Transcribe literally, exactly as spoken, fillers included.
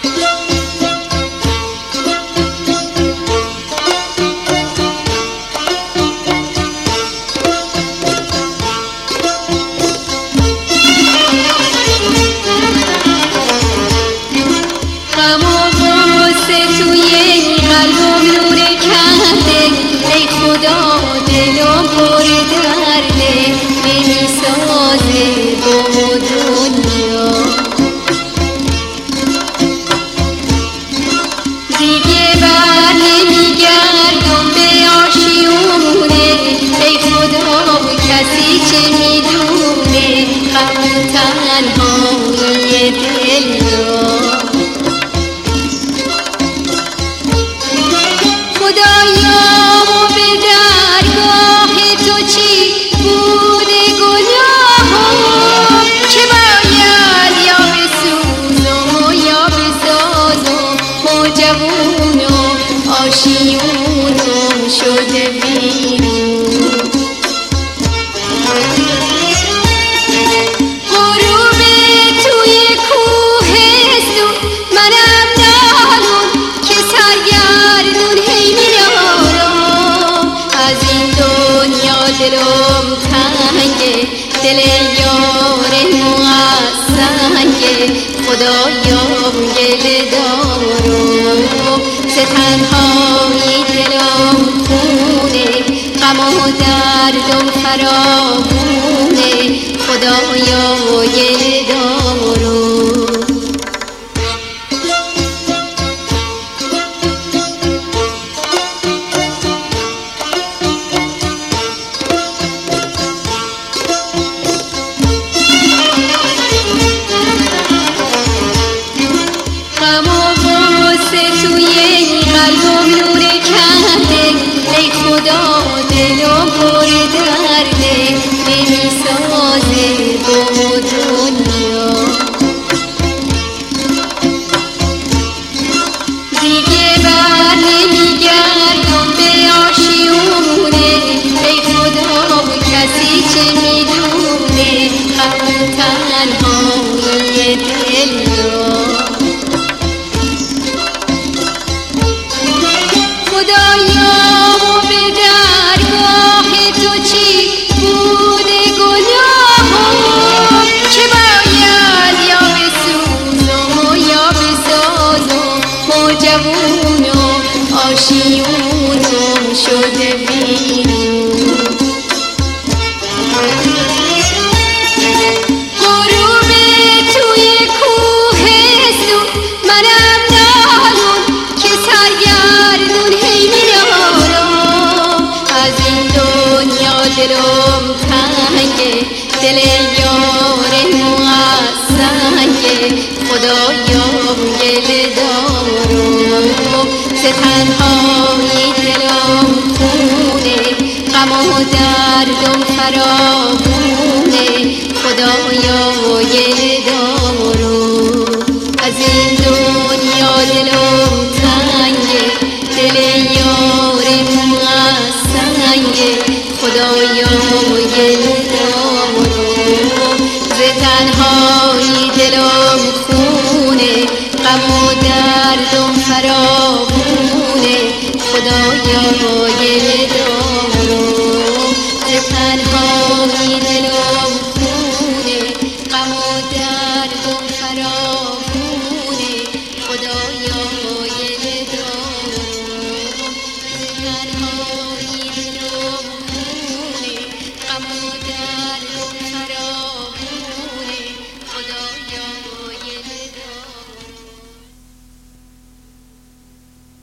دل یار موسنگه خدایا گل دارم ز تنهایی دلم خونه غم و دردم فراوونه خدایا گل دارم آشیونم شده بیرون غروب توی کوهستون منم نالون که سرگردون هی میارم از این دنیا دلم تنگه دل یار موسنگه خدایا گل دارم ز تنهایی دلم خونه غم و دردم فراوونه خدایا گل دارم از این دنیا دلم تنگه دل یار موسنگه خدایا گل دارم ز تنهایی